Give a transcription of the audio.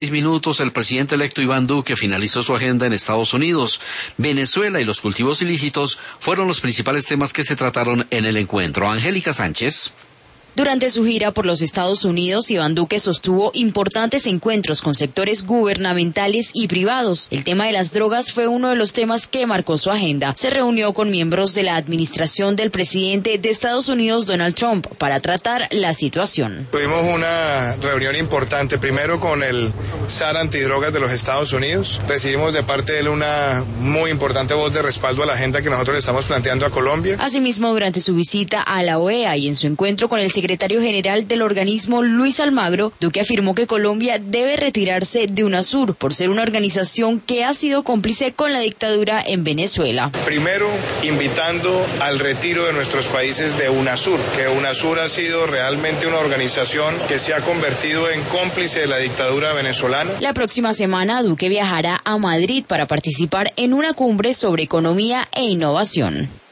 Minutos, el presidente electo Iván Duque finalizó su agenda en Estados Unidos. Venezuela y los cultivos ilícitos fueron los principales temas que se trataron en el encuentro. Angélica Sánchez. Durante su gira por los Estados Unidos, Iván Duque sostuvo importantes encuentros con sectores gubernamentales y privados. El tema de las drogas fue uno de los temas que marcó su agenda. Se reunió con miembros de la administración del presidente de Estados Unidos, Donald Trump, para tratar la situación. Tuvimos una reunión importante, primero con el SAR antidrogas de los Estados Unidos. Recibimos de parte de él una muy importante voz de respaldo a la agenda que nosotros le estamos planteando a Colombia. Asimismo, durante su visita a la OEA y en su encuentro con el secretario general del organismo, Luis Almagro, Duque afirmó que Colombia debe retirarse de UNASUR por ser una organización que ha sido cómplice con la dictadura en Venezuela. Primero, invitando al retiro de nuestros países de UNASUR, que UNASUR ha sido realmente una organización que se ha convertido en cómplice de la dictadura venezolana. La próxima semana, Duque viajará a Madrid para participar en una cumbre sobre economía e innovación.